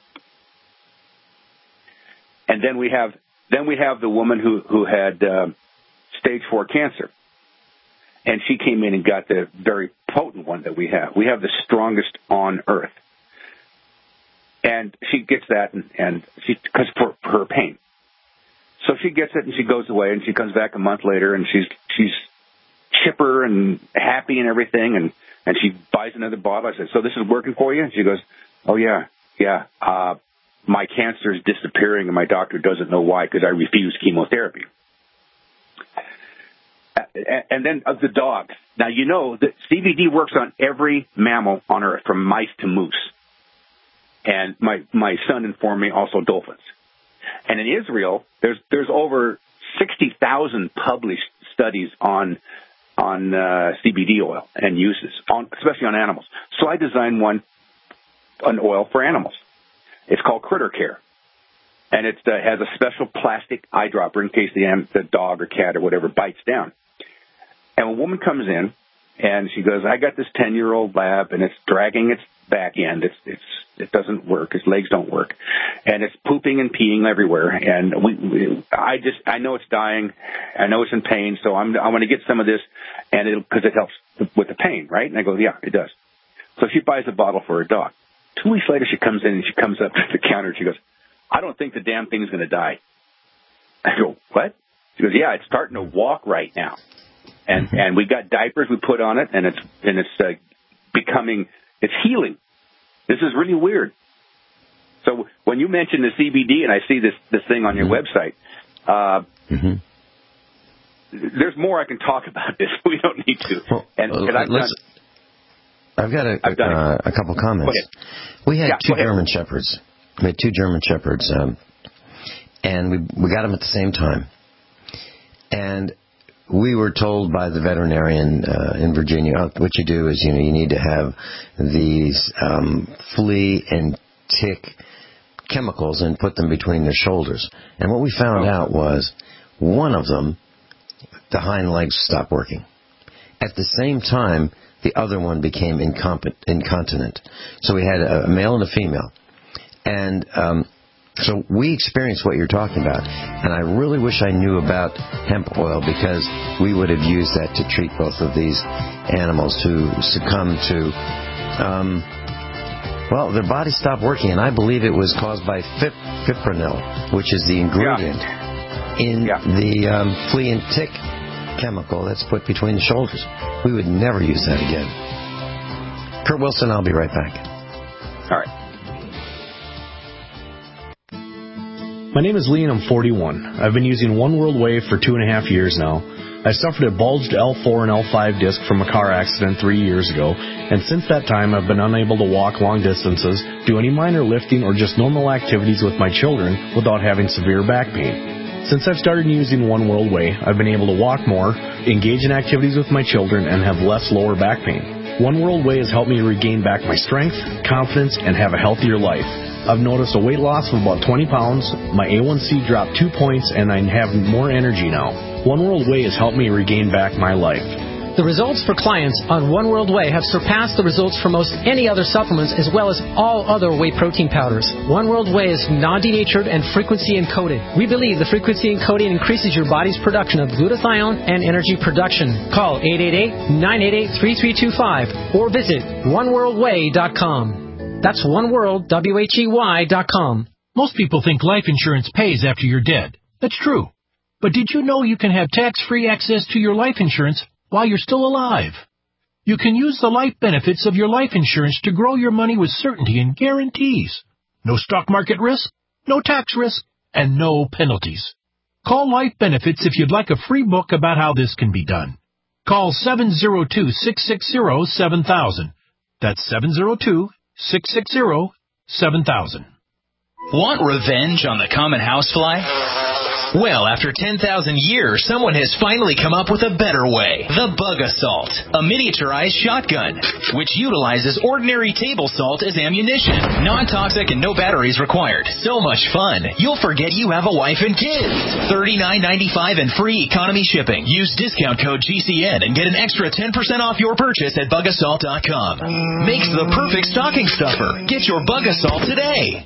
And then we have, then we have the woman who, who had, uh, stage four cancer. And she came in and got the very potent one that we have. We have the strongest on earth. And she gets that, and, and she, because for, for her pain. So she gets it, and she goes away, and she comes back a month later, and she's, she's chipper and happy and everything, and, and she buys another bottle. I said, so this is working for you? And she goes, oh, yeah, yeah. Uh, my cancer is disappearing, and my doctor doesn't know why, because I refuse chemotherapy. And then of the dogs. Now, you know that C B D works on every mammal on Earth, from mice to moose. And my, my son informed me also dolphins. And in Israel, there's there's over sixty thousand published studies on on uh, C B D oil and uses, on, especially on animals. So I designed one, an oil for animals. It's called Critter Care. And it uh, has a special plastic eye dropper in case the, the dog or cat or whatever bites down. And a woman comes in, and she goes, I got this ten-year-old lab, and it's dragging its back end. It's it's it doesn't work. His legs don't work, and it's pooping and peeing everywhere. And we, we I just I know it's dying. I know it's in pain, so I'm I want to get some of this, and it because it helps with the pain, right? And I go, yeah, it does. So she buys a bottle for her dog. Two weeks later, she comes in and she comes up to the counter and she goes, I don't think the damn thing's going to die. I go, what? She goes, yeah, it's starting to walk right now. And and we got diapers we put on it, and it's and it's uh, becoming, it's healing. This is really weird. So when you mention the C B D, and I see this, this thing on your mm-hmm. website, uh, mm-hmm. there's more I can talk about this. We don't need to. Well, and, and I've, done, I've got a, I've uh, a couple comments. We had yeah, two German Shepherds. We had two German Shepherds, um, and we we got them at the same time. And we were told by the veterinarian uh, in Virginia, oh, what you do is, you know, you need to have these um, flea and tick chemicals and put them between their shoulders. And what we found oh. out was one of them, the hind legs stopped working. At the same time, the other one became incompetent, incontinent. So we had a male and a female. And um, so we experienced what you're talking about. And I really wish I knew about hemp oil, because we would have used that to treat both of these animals who succumbed to, um, well, their bodies stopped working. And I believe it was caused by fip- fipronil, which is the ingredient yeah. in yeah. the um, flea and tick chemical that's put between the shoulders. We would never use that again. Kurt Wilson, I'll be right back. All right. My name is Lee and I'm forty-one. I've been using One World Wave for two and a half years now. I suffered a bulged L four and L five disc from a car accident three years ago, and since that time I've been unable to walk long distances, do any minor lifting, or just normal activities with my children without having severe back pain. Since I've started using One World Way, I've been able to walk more, engage in activities with my children, and have less lower back pain. One World Way has helped me regain back my strength, confidence, and have a healthier life. I've noticed a weight loss of about twenty pounds, my A one C dropped two points, and I have more energy now. One World Way has helped me regain back my life. The results for clients on One World Way have surpassed the results for most any other supplements, as well as all other whey protein powders. One World Way is non-denatured and frequency encoded. We believe the frequency encoding increases your body's production of glutathione and energy production. Call eight eight eight, nine eight eight, three three two five or visit one world way dot com. That's oneworld, W H E Y, dot com. Most people think life insurance pays after you're dead. That's true. But did you know you can have tax-free access to your life insurance while you're still alive? You can use the life benefits of your life insurance to grow your money with certainty and guarantees. No stock market risk, no tax risk, and no penalties. Call Life Benefits if you'd like a free book about how this can be done. Call seven zero two, six six zero, seven thousand. That's seven zero two, six six zero, seven thousand. Want revenge on the common housefly? Well, after ten thousand years, someone has finally come up with a better way. The Bug Assault, a miniaturized shotgun, which utilizes ordinary table salt as ammunition. Non-toxic and no batteries required. So much fun, you'll forget you have a wife and kids. thirty-nine ninety-five and free economy shipping. Use discount code G C N and get an extra ten percent off your purchase at bug assault dot com. Makes the perfect stocking stuffer. Get your Bug Assault today.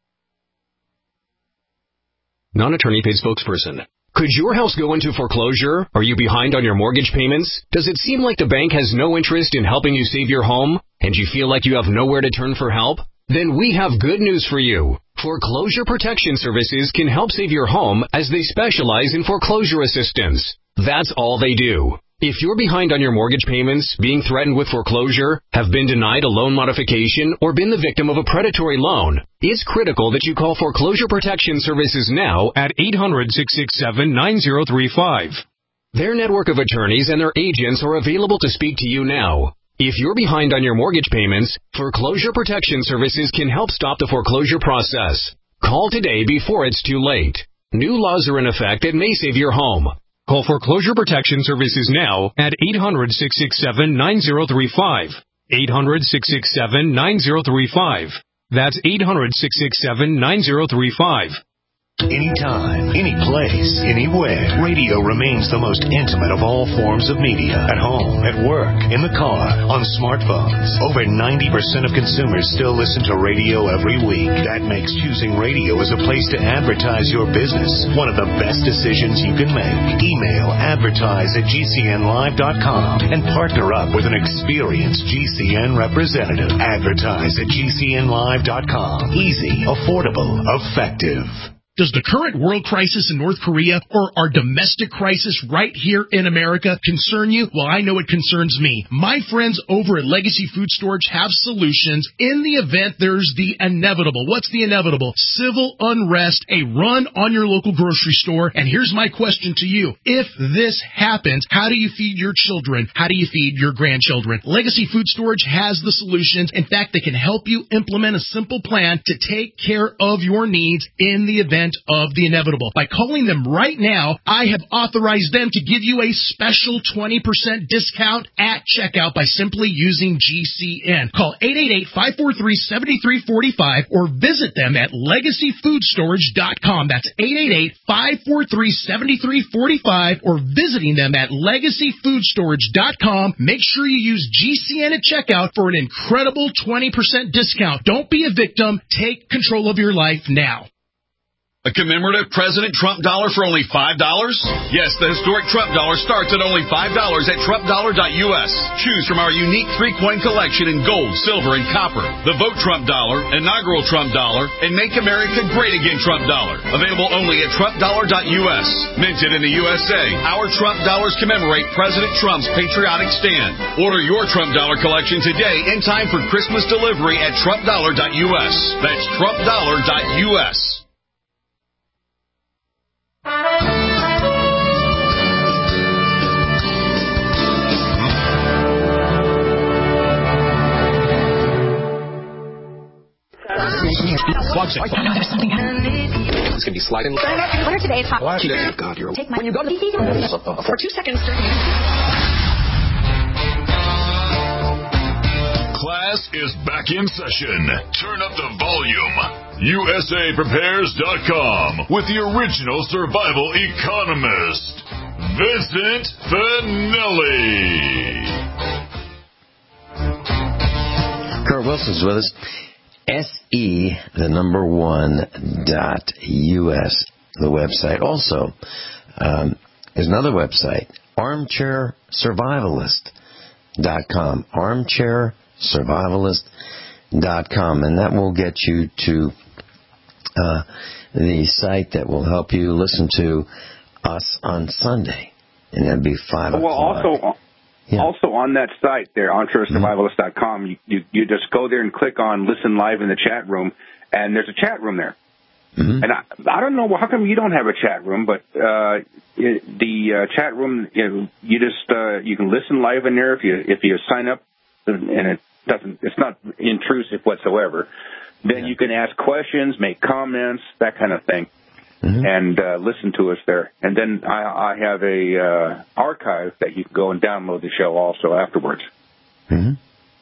Non-attorney paid spokesperson. Could your house go into foreclosure? Are you behind on your mortgage payments? Does it seem like the bank has no interest in helping you save your home? And you feel like you have nowhere to turn for help? Then we have good news for you. Foreclosure Protection Services can help save your home, as they specialize in foreclosure assistance. That's all they do. If you're behind on your mortgage payments, being threatened with foreclosure, have been denied a loan modification, or been the victim of a predatory loan, it's critical that you call Foreclosure Protection Services now at eight hundred, six six seven, nine zero three five. Their network of attorneys and their agents are available to speak to you now. If you're behind on your mortgage payments, Foreclosure Protection Services can help stop the foreclosure process. Call today before it's too late. New laws are in effect that may save your home. Call Foreclosure Protection Services now at eight hundred, six six seven, nine zero three five. eight hundred, six six seven, nine zero three five. That's eight hundred, six six seven, nine zero three five. Anytime, any place, anywhere, radio remains the most intimate of all forms of media. At home, at work, in the car, on smartphones. Over ninety percent of consumers still listen to radio every week. That makes choosing radio as a place to advertise your business one of the best decisions you can make. Email advertise at G C N live dot com and partner up with an experienced G C N representative. Advertise at G C N live dot com. Easy, affordable, effective. Does the current world crisis in North Korea or our domestic crisis right here in America concern you? Well, I know it concerns me. My friends over at Legacy Food Storage have solutions in the event there's the inevitable. What's the inevitable? Civil unrest, a run on your local grocery store. And here's my question to you. If this happens, how do you feed your children? How do you feed your grandchildren? Legacy Food Storage has the solutions. In fact, they can help you implement a simple plan to take care of your needs in the event of the inevitable. By calling them right now, I have authorized them to give you a special twenty percent discount at checkout by simply using G C N. Call eight eight eight, five four three, seven three four five or visit them at legacy food storage dot com. That's eight eight eight, five four three, seven three four five or visiting them at legacy food storage dot com. Make sure you use G C N at checkout for an incredible twenty percent discount. Don't be a victim. Take control of your life now. A commemorative President Trump dollar for only five dollars? Yes, the historic Trump dollar starts at only five dollars at trump dollar dot U S. Choose from our unique three-coin collection in gold, silver, and copper. The Vote Trump dollar, inaugural Trump dollar, and Make America Great Again Trump dollar. Available only at trump dollar dot U S. Minted in the U S A, our Trump dollars commemorate President Trump's patriotic stand. Order your Trump dollar collection today in time for Christmas delivery at trump dollar dot U S. That's trump dollar dot U S. It's going to be sliding. What are today's hot? Oh, God, you're... Take my... When you go to the... For two seconds... Class is back in session. Turn up the volume. U S A prepares dot com with the original survival economist, Vincent Finelli. Kurt Wilson's with us. S E, the number one, dot U S, the website. Also, um, there's another website, armchair survivalist dot com. armchair survivalist dot com. And that will get you to uh, the site that will help you listen to us on Sunday. And that'd be five well, o'clock. Also, Yeah. Also on that site there, armchair survivalist dot com, you, you, you just go there and click on Listen Live in the chat room, and there's a chat room there. Mm-hmm. And I, I don't know, how come you don't have a chat room, but uh, it, the uh, chat room, you know, you just uh, you can listen live in there if you if you sign up, and it doesn't, it's not intrusive whatsoever. Then yeah. you can ask questions, make comments, that kind of thing. Mm-hmm. And uh, listen to us there. And then I, I have a uh, archive that you can go and download the show also afterwards. Mm-hmm.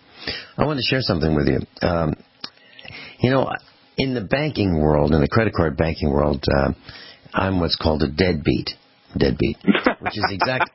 I want to share something with you. Um, you know, in the banking world, in the credit card banking world, uh, I'm what's called a deadbeat. Deadbeat, which is exact,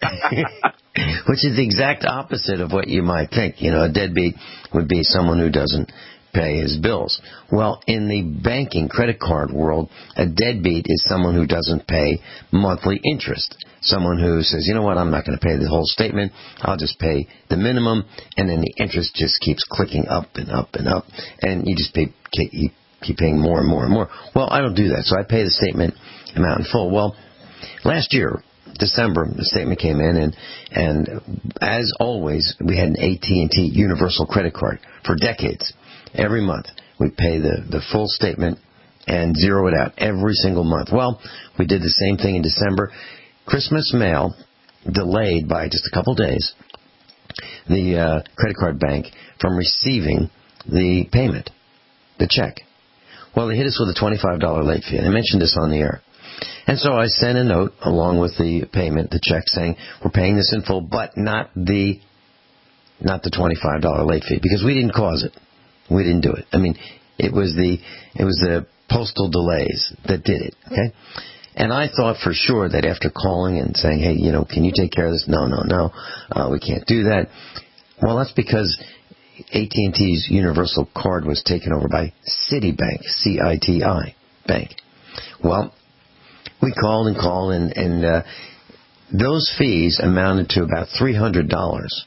which is the exact opposite of what you might think. You know, a deadbeat would be someone who doesn't pay his bills. Well, in the banking credit card world, a deadbeat is someone who doesn't pay monthly interest. Someone who says, you know what, I'm not going to pay the whole statement. I'll just pay the minimum, and then the interest just keeps clicking up and up and up, and you just pay, you keep paying more and more and more. Well, I don't do that, so I pay the statement amount in full. Well, last year, December, the statement came in, and and as always, we had an A T and T Universal Credit Card for decades. Every month, we pay the, the full statement and zero it out every single month. Well, we did the same thing in December. Christmas mail delayed by just a couple days the uh, credit card bank from receiving the payment, the check. Well, they hit us with a twenty-five dollars late fee, and I mentioned this on the air. And so I sent a note along with the payment, the check, saying we're paying this in full, but not the not the twenty-five dollars late fee, because we didn't cause it. We didn't do it. I mean, it was the it was the postal delays that did it, okay? And I thought for sure that after calling and saying, hey, you know, can you take care of this? No, no, no, uh, we can't do that. Well, that's because A T and T's Universal Card was taken over by Citibank, C I T I Bank. Well, we called and called, and, and uh, those fees amounted to about three hundred dollars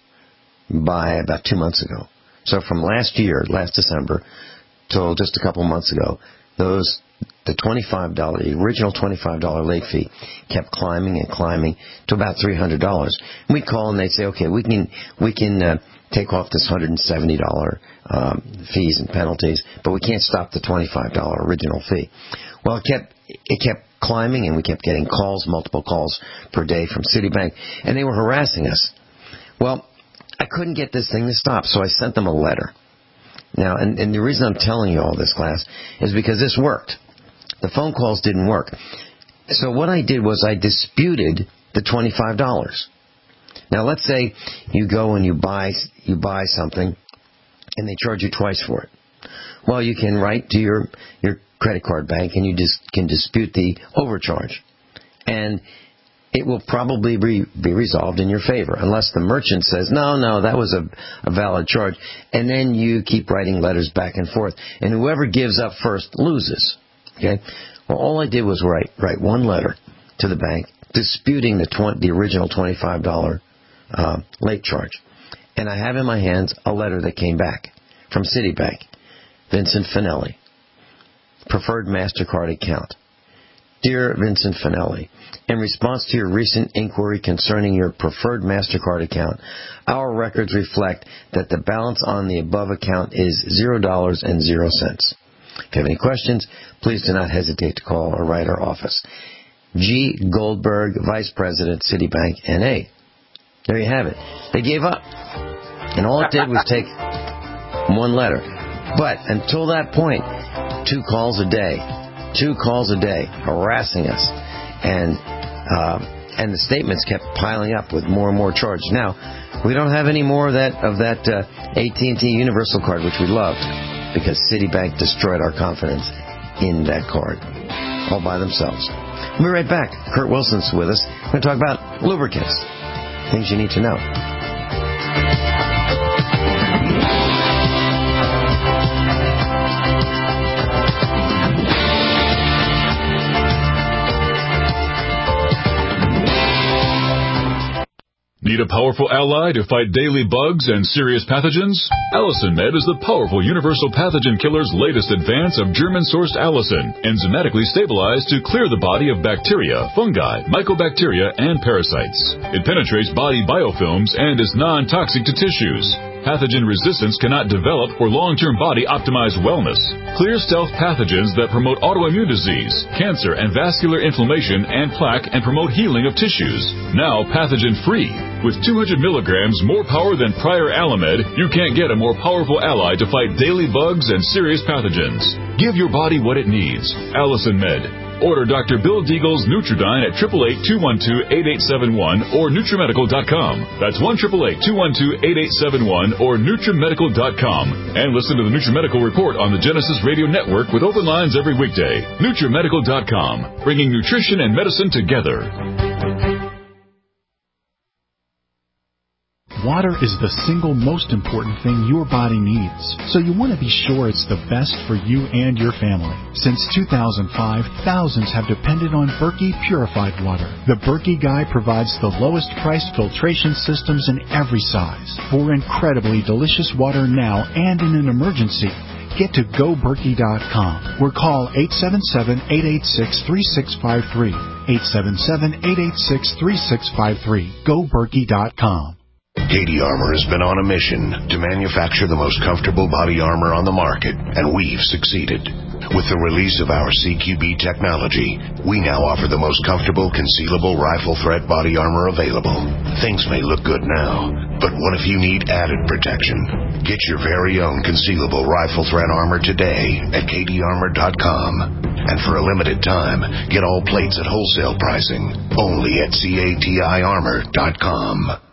by about two months ago. So from last year, last December, till just a couple months ago, those the twenty-five dollars, the original twenty-five dollars late fee kept climbing and climbing to about three hundred dollars. We'd call and they'd say, okay, we can we can uh, take off this one hundred seventy dollars um, fees and penalties, but we can't stop the twenty-five dollars original fee. Well, it kept it kept climbing, and we kept getting calls, multiple calls per day from Citibank, and they were harassing us. Well, I couldn't get this thing to stop, so I sent them a letter. Now, and, and the reason I'm telling you all this, class, is because this worked. The phone calls didn't work. So what I did was I disputed the twenty-five dollars. Now, let's say you go and you buy you buy something, and they charge you twice for it. Well, you can write to your, your credit card bank, and you just can dispute the overcharge. And it will probably be, be resolved in your favor, unless the merchant says, no, no, that was a, a valid charge. And then you keep writing letters back and forth. And whoever gives up first loses. Okay? Well, all I did was write write one letter to the bank disputing the twenty, the original twenty-five dollars uh, late charge. And I have in my hands a letter that came back from Citibank. Vincent Finelli, preferred MasterCard account. Dear Vincent Finelli, in response to your recent inquiry concerning your preferred MasterCard account, our records reflect that the balance on the above account is zero dollars and zero cents. If you have any questions, please do not hesitate to call or write our office. G. Goldberg, Vice President, Citibank, N A There you have it. They gave up. And all it did was take one letter. But until that point, two calls a day. Two calls a day harassing us. And uh, and the statements kept piling up with more and more charge. Now, we don't have any more of that of that uh, A T and T Universal Card, which we loved, because Citibank destroyed our confidence in that card all by themselves. We'll be right back. Kurt Wilson's with us. We're going to talk about lubricants, things you need to know. Need a powerful ally to fight daily bugs and serious pathogens? Allicin Med is the powerful universal pathogen killer's latest advance of German-sourced allicin, enzymatically stabilized to clear the body of bacteria, fungi, mycobacteria, and parasites. It penetrates body biofilms and is non-toxic to tissues. Pathogen resistance cannot develop for long-term body-optimized wellness. Clear stealth pathogens that promote autoimmune disease, cancer, and vascular inflammation and plaque, and promote healing of tissues. Now pathogen-free. With two hundred milligrams more power than prior Alamed, you can't get a more powerful ally to fight daily bugs and serious pathogens. Give your body what it needs. Allicin Med. Order Doctor Bill Deagle's Nutridyne at eight eight eight, two one two, eight eight seven one or Nutrimedical dot com. That's one eight eight eight, two one two, eight eight seven one or Nutrimedical dot com. And listen to the Nutrimedical Report on the Genesis Radio Network with open lines every weekday. Nutrimedical dot com, bringing nutrition and medicine together. Water is the single most important thing your body needs, so you want to be sure it's the best for you and your family. Since two thousand five, thousands have depended on Berkey purified water. The Berkey Guy provides the lowest priced filtration systems in every size for incredibly delicious water now and in an emergency. Get to go berkey dot com or call eight seven seven, eight eight six, three six five three. eight seven seven, eight eight six, three six five three. go berkey dot com. Cady Armor has been on a mission to manufacture the most comfortable body armor on the market, and we've succeeded. With the release of our C Q B technology, we now offer the most comfortable concealable rifle threat body armor available. Things may look good now, but what if you need added protection? Get your very own concealable rifle threat armor today at Cady Armor dot com. And for a limited time, get all plates at wholesale pricing only at C A T I Armor dot com.